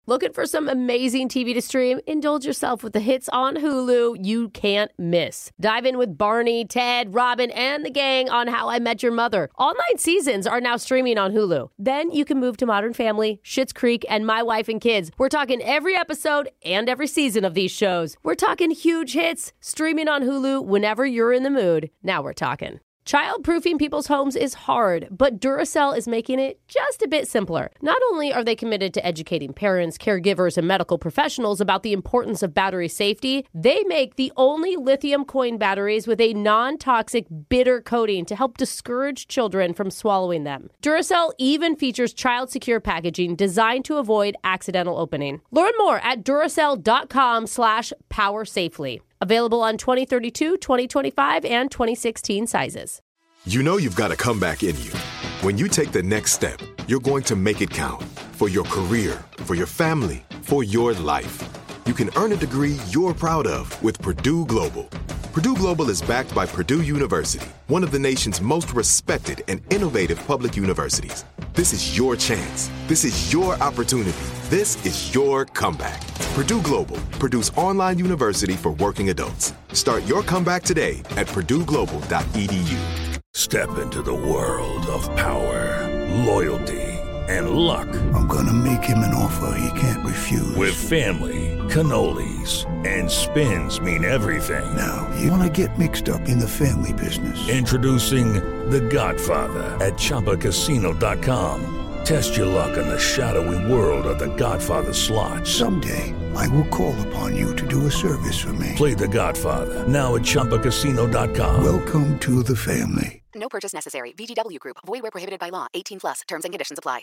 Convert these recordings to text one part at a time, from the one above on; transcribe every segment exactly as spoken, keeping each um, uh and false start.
Looking for some amazing T V to stream? Indulge yourself with the hits on Hulu you can't miss. Dive in with Barney, Ted, Robin, and the gang on How I Met Your Mother. All nine seasons are now streaming on Hulu. Then you can move to Modern Family, Schitt's Creek, and My Wife and Kids. We're talking every episode and every season of these shows. We're talking huge hits, streaming on Hulu whenever you're in the mood. Now we're talking. Child-proofing people's homes is hard, but Duracell is making it just a bit simpler. Not only are they committed to educating parents, caregivers, and medical professionals about the importance of battery safety, they make the only lithium coin batteries with a non-toxic bitter coating to help discourage children from swallowing them. Duracell even features child-secure packaging designed to avoid accidental opening. Learn more at Duracell.com slash power safely. Available on twenty thirty-two, twenty twenty-five, and twenty sixteen sizes. You know you've got a comeback in you. When you take the next step, you're going to make it count. For your career, for your family, for your life. You can earn a degree you're proud of with Purdue Global. Purdue Global is backed by Purdue University, one of the nation's most respected and innovative public universities. This is your chance. This is your opportunity. This is your comeback. Purdue Global, Purdue's online university for working adults. Start your comeback today at purdue global dot e d u. Step into the world of power, loyalty, and luck. I'm gonna make him an offer he can't refuse. With family, cannolis, and spins mean everything. Now, you wanna get mixed up in the family business. Introducing The Godfather at Chumba Casino dot com. Test your luck in the shadowy world of The Godfather slot. Someday, I will call upon you to do a service for me. Play The Godfather, now at Chumba Casino dot com. Welcome to the family. No purchase necessary. V G W Group. Void where prohibited by law. eighteen plus. Terms and conditions apply.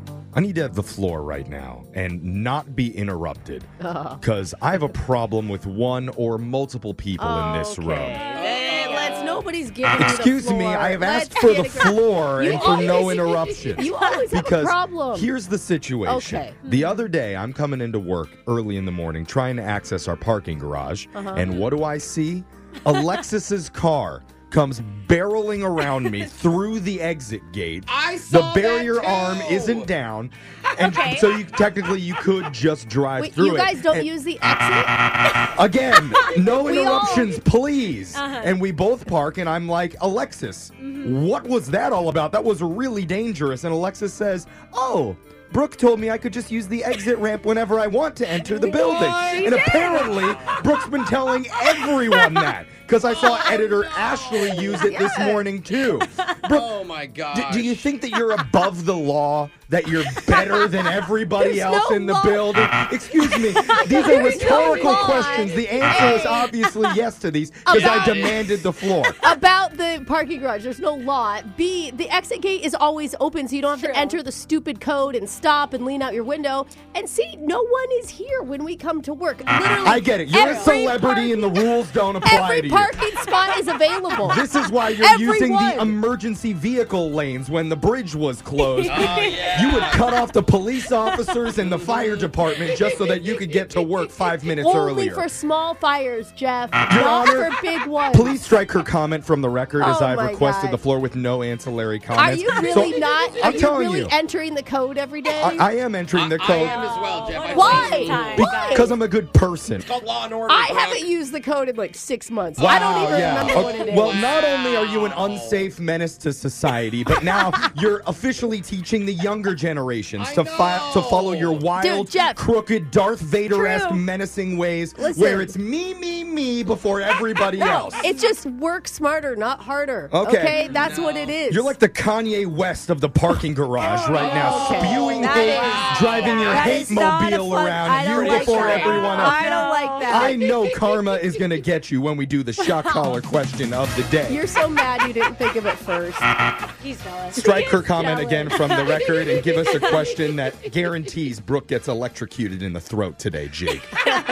I need to have the floor right now and not be interrupted because I have a problem with one or multiple people Oh, in this okay. room. Hey, let's, nobody's giving you the Excuse floor. me, I have Let's asked for the get it going. floor You and for no always- interruptions. You always have a Because problem. here's the situation. Okay. The other day, I'm coming into work early in the morning trying to access our parking garage. Uh-huh. And what do I see? Alexis's car comes barreling around me through the exit gate. I saw The barrier that too. arm isn't down. And Okay. so you technically you could just drive Wait, through you it. guys don't And- use the exit? Again, no We all- interruptions, please. Uh-huh. And we both park, and I'm like, Alexis, what was that all about? That was really dangerous. And Alexis says, oh, Brooke told me I could just use the exit ramp whenever I want to enter the building. And apparently, Brooke's been telling everyone that. Because I saw editor Ashley use it this morning, too. Brooke, Oh my god. do, do you think that you're above the law? That you're better than everybody There's else no in the law. building? Excuse me. These are There's no rhetorical law. questions. The answer is obviously yes to these because I About- demanded the floor. About the parking garage, there's no law. B, the exit gate is always open, so you don't have True. to enter the stupid code and stop and lean out your window. And C, no one is here when we come to work. Literally, I get it. You're a every celebrity and the parking- rules don't apply Every to you. parking spot is available. This is why you're using Everyone. the emergency vehicle lanes when the bridge was closed. Oh, yeah. You would cut off the police officers and the fire department just so that you could get to work five minutes Only earlier. for small fires, Jeff. Your not Honor, for big ones. Please strike her comment from the record as Oh I've my requested God. the floor with no ancillary Are comments. you really So, not? Are I'm you telling really you. entering the code every day? I, I am entering the I code am as well, Jeff. I Why? think Time. Why? because I'm a good person. It's called Law and Order. I Brooke. haven't used the code in like six months. I don't even yeah. remember what it is. Well, not only are you an unsafe menace to society, but now you're officially teaching the younger generations I to fi- to follow your know. wild, Dude, Jeff. crooked, Darth Vader-esque, True. menacing ways, Listen. where it's me, me, me before everybody else. It's just work smarter, not harder. Okay. That's what it is. You're like the Kanye West of the parking garage right now, Okay. spewing That hate, is- driving your That hate is not a mobile fun- around I don't you like before that. everyone else. I don't like that. I know karma is going to get you when we do the shock collar question of the day. You're so mad you didn't think of it first. He's jealous. Strike her He's comment jealous. again from the record and give us a question that guarantees Brooke gets electrocuted in the throat today, Jake.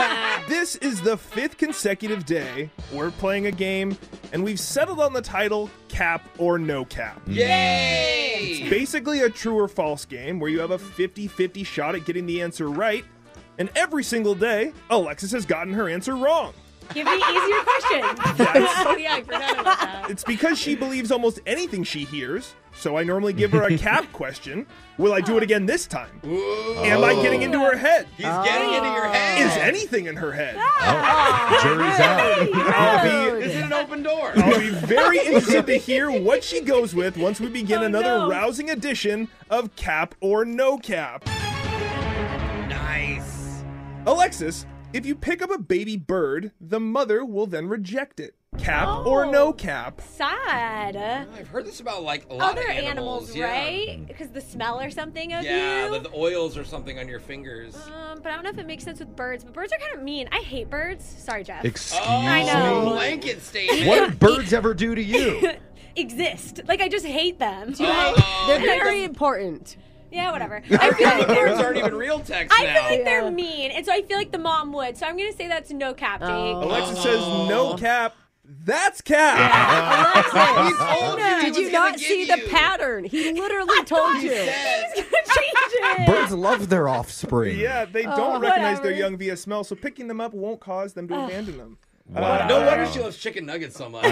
This is the fifth consecutive day we're playing a game, and we've settled on the title Cap or No Cap. Yay! Basically a true or false game where you have a fifty-fifty shot at getting the answer right, and every single day, Alexis has gotten her answer wrong. Give me easier questions. Oh, yeah, I forgot about that. It's because she believes almost anything she hears, so I normally give her a Cap question. Will I do it again this time? Ooh. Am I getting into her head? He's getting into your head. Is anything in her head? Oh, jury's out. I'll be, Is it an open door? I'll be very interested to hear what she goes with once we begin Oh, another no. rousing edition of Cap or No Cap. Nice. Alexis, if you pick up a baby bird, the mother will then reject it. Cap or no cap? Sad. I've heard this about like a lot Other of animals, animals, yeah. right? Because the smell or something of Yeah, you. the, the oils or something on your fingers. Um, but I don't know if it makes sense with birds. But birds are kind of mean. I hate birds. Sorry, Jeff. Excuse Oh, I know. me? blanket statement. What did birds ever do to you? Exist. Like I just hate them. Oh, They're And I very just- important. Yeah, whatever. I feel like birds they're. aren't even real text I now. feel like Yeah. they're mean, and so I feel like the mom would. So I'm gonna say that's no cap, Jake. Oh. Alexis says no cap. That's cap. He told you he Did was you gonna not give see the you. pattern? He literally told He you. said, Change it. Birds love their offspring. Yeah, they don't Oh, recognize their whatever. young via smell, so picking them up won't cause them to abandon them. Uh, no wonder she loves chicken nuggets so much.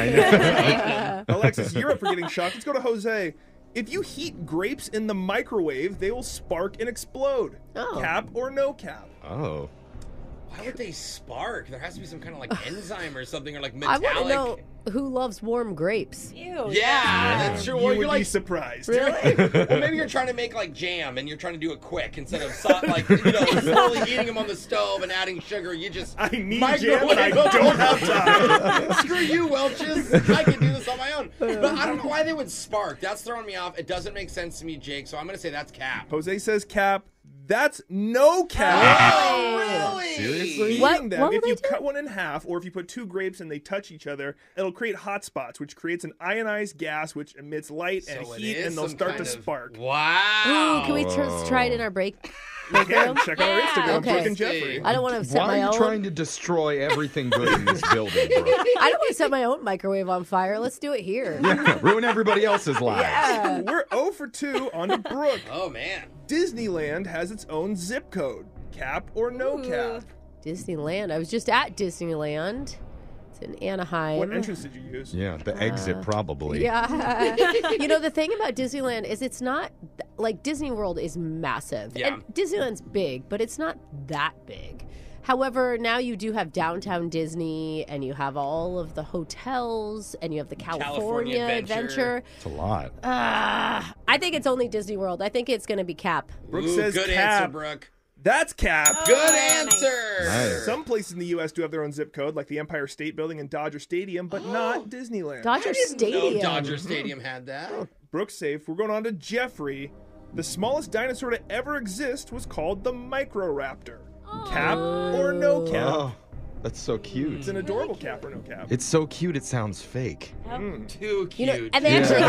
Alexis, you're up for getting shocked. Let's go to Jose. If you heat grapes in the microwave, they will spark and explode. Oh. Cap or no cap? Oh. Why would they spark? There has to be some kind of like enzyme or something, or like I metallic. want to know who loves warm grapes. Ew. Yeah, that's true. You Or would you're be like, surprised. Really? well, maybe you're trying to make like jam and you're trying to do it quick instead of so, like you know slowly heating them on the stove and adding sugar. You just I need microwave jam, but I them. don't have time. Screw you, Welch's. I can do this on my own. But I don't know why they would spark. That's throwing me off. It doesn't make sense to me, Jake. So I'm gonna say that's cap. Jose says cap. That's no cap. Oh, really? Seriously? Eating What- them, what if will you they do? cut one in half, or if you put two grapes and they touch each other, it'll create hot spots, which creates an ionized gas which emits light and So it heat, is and they'll some start to kind of- spark. Wow. Ooh, can we tr- try it in our break? Again, check out our Instagram, Okay. Brooke and Jeffrey. I don't want to set Why my are you own. trying to destroy everything good in this building, bro? I don't want to set my own microwave on fire. Let's do it here. Yeah, ruin everybody else's lives. We're zero for two on to Brooke. Oh man. Disneyland has its own zip code. Cap or no cap? Disneyland. I was just at Disneyland. It's in Anaheim. What entrance did you use? Yeah, the exit probably. Yeah. You know, the thing about Disneyland is it's not, like, Disney World is massive. Yeah. And Disneyland's big, but it's not that big. However, now you do have downtown Disney, and you have all of the hotels, and you have the California, California Adventure. Adventure. It's a lot. Uh, I think it's only Disney World. I think it's going to be Cap. Brooke Ooh, says good cap. answer, Brooke. That's cap. Good answer. Nice. Some places in the U S do have their own zip code, like the Empire State Building and Dodger Stadium, but not Disneyland. Dodger I didn't Stadium. know Dodger Stadium had that. Brooke's safe. We're going on to Jeffrey. The smallest dinosaur to ever exist was called the Microraptor. Cap or no cap? Oh, that's so cute. It's an adorable cap or no cap. It's so cute it sounds fake. Too cute. You know, and they actually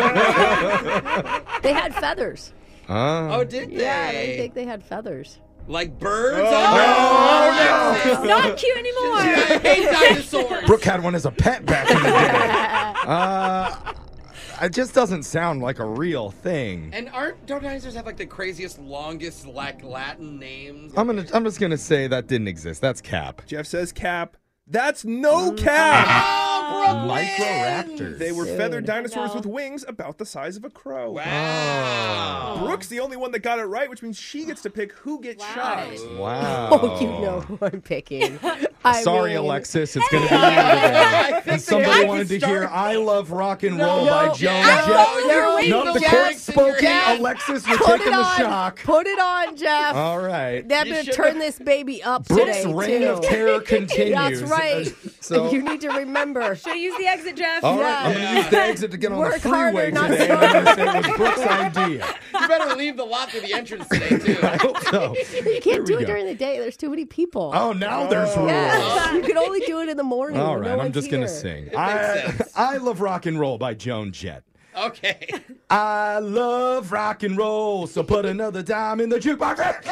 had, they had feathers. Ah. oh, did they? Yeah, I think they had feathers. Like birds? Oh, Oh, It's not cute anymore. I hate dinosaurs. Brooke had one as a pet back in the day. uh, it just doesn't sound like a real thing. And aren't don't dinosaurs have like the craziest, longest like Latin names? I'm gonna. I'm just gonna say that didn't exist. That's Cap. Jeff says cap. That's no cap. Oh, Brooke Microraptors. wins. They were Dude. feathered dinosaurs No. with wings about the size of a crow. Wow. Brooke's the only one that got it right, which means she gets to pick who gets shot. Wow. Oh, you know who I'm picking. I Sorry, mean, Alexis. It's gonna be you I today. think And they somebody might wanted to start- hear "I Love Rock and Roll" No, by no. Joan Yeah. Jett. Oh, you're waiting Not the the quick voice in your spoken head. Alexis. You're Put taking it the on. shock. Put it on, Jeff. All right. I'm You going to should've- turn this baby up Brooke's today, reign too. of terror continues. That's right. So, You need to remember. Should I use the exit, Jeff? all right, Yeah. I'm going to use the exit to get on Work the freeway harder, not today. And I'm going to say it was Brooke's idea. You better leave the lot through the entrance today too. I hope so. You Here can't do we it go. during the day. There's too many people. Oh, now there's rules. Yeah. You can only do it in the morning. All when right, no I'm one's just going to here. sing. makes I, sense. I Love Rock and Roll by Joan Jett. Okay. I love rock and roll, so put another dime in the jukebox.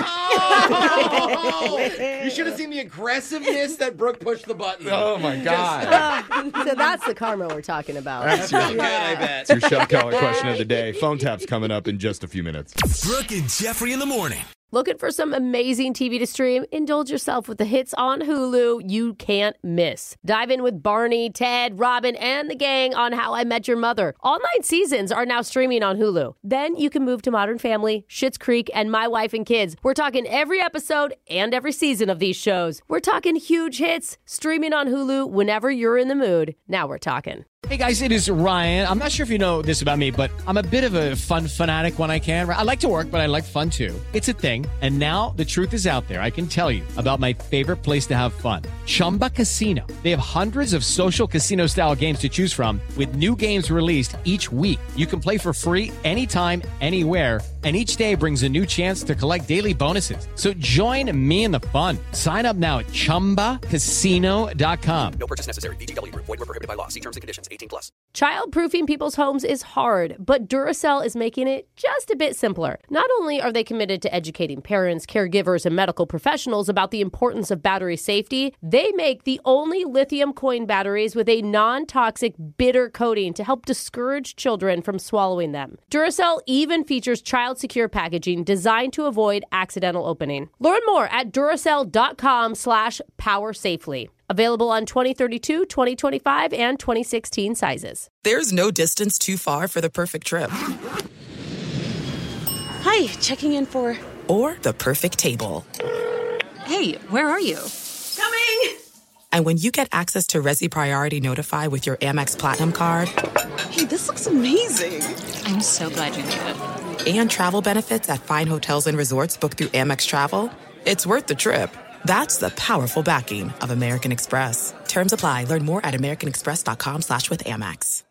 Oh! You should have seen the aggressiveness that Brooke pushed the button. Oh, my God. So that's the karma we're talking about. That's Felt your, good, I bet. your shot collar question of the day. Phone tap's coming up in just a few minutes. Brooke and Jeffrey in the morning. Looking for some amazing T V to stream? Indulge yourself with the hits on Hulu you can't miss. Dive in with Barney, Ted, Robin, and the gang on How I Met Your Mother. All nine seasons are now streaming on Hulu. Then you can move to Modern Family, Schitt's Creek, and My Wife and Kids. We're talking every episode and every season of these shows. We're talking huge hits, streaming on Hulu whenever you're in the mood. Now we're talking. Hey guys, it is Ryan. I'm not sure if you know this about me, but I'm a bit of a fun fanatic when I can. I like to work, but I like fun too. It's a thing. And now the truth is out there. I can tell you about my favorite place to have fun. Chumba Casino. They have hundreds of social casino style games to choose from with new games released each week. You can play for free anytime, anywhere. And each day brings a new chance to collect daily bonuses. So join me in the fun. Sign up now at chumba casino dot com. No purchase necessary. V G W Group. Void where prohibited by law. See terms and conditions. eighteen plus. Child-proofing people's homes is hard, but Duracell is making it just a bit simpler. Not only are they committed to educating parents, caregivers, and medical professionals about the importance of battery safety, they make the only lithium coin batteries with a non-toxic bitter coating to help discourage children from swallowing them. Duracell even features child-secure packaging designed to avoid accidental opening. Learn more at Duracell.com slash power safely. Available on twenty thirty-two, twenty twenty-five, and twenty sixteen sizes. There's no distance too far for the perfect trip. Hi, checking in for... Or the perfect table. Hey, where are you? Coming! And when you get access to Resi Priority Notify with your Amex Platinum card... Hey, this looks amazing! I'm so glad you made it. And travel benefits at fine hotels and resorts booked through Amex Travel. It's worth the trip. That's the powerful backing of American Express. Terms apply. Learn more at americanexpress.com slash with Amex.